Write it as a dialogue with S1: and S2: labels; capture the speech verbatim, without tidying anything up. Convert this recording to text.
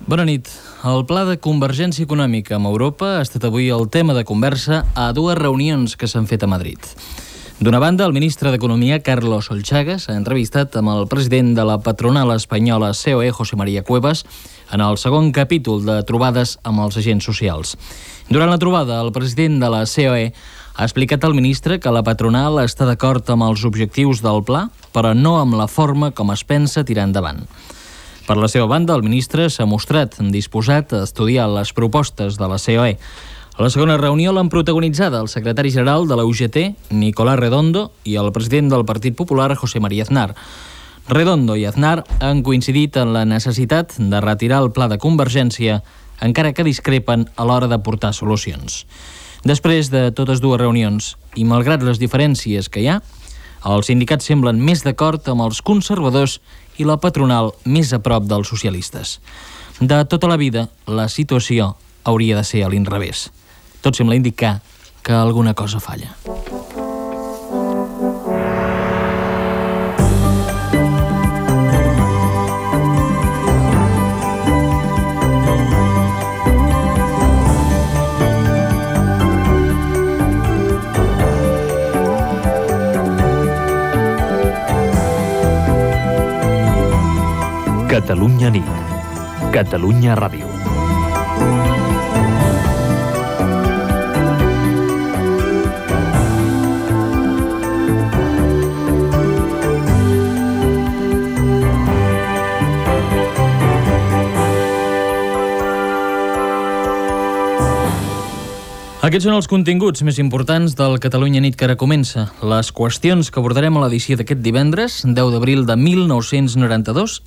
S1: Bona nit. El pla de convergència econòmica amb Europa ha estat avui el tema de conversa a dues reunions que s'han fet a Madrid. D'una banda, el ministre d'Economia, Carlos Olchaga, s'ha entrevistat amb el president de la patronal espanyola C O E, José María Cuevas, en el segon capítol de trobades amb els agents socials. Durant la trobada, el president de la C O E ha explicat al ministre que la patronal està d'acord amb els objectius del pla, però no amb la forma com es pensa tirar endavant. Per la seva banda, el ministre s'ha mostrat disposat a estudiar les propostes de la C O E. A la segona reunió l'han protagonitzada el secretari general de la U G T, Nicolás Redondo, i el president del Partit Popular, José María Aznar. Redondo i Aznar han coincidit en la necessitat de retirar el pla de convergència, encara que discrepen a l'hora d'aportar solucions. Després de totes dues reunions, i malgrat les diferències que hi ha, els sindicats semblen més d'acord amb els conservadors i la patronal més a prop dels socialistes. De tota la vida, la situació hauria de ser a l'inrevés. Tot sembla indicar que alguna cosa falla.
S2: Catalunya nit. Catalunya Ràdio.
S1: Aquests són els continguts més importants del Catalunya nit que ara comença. Les qüestions que abordarem a l'edició d'aquest divendres, deu d'abril de mil nou-cents noranta-dos,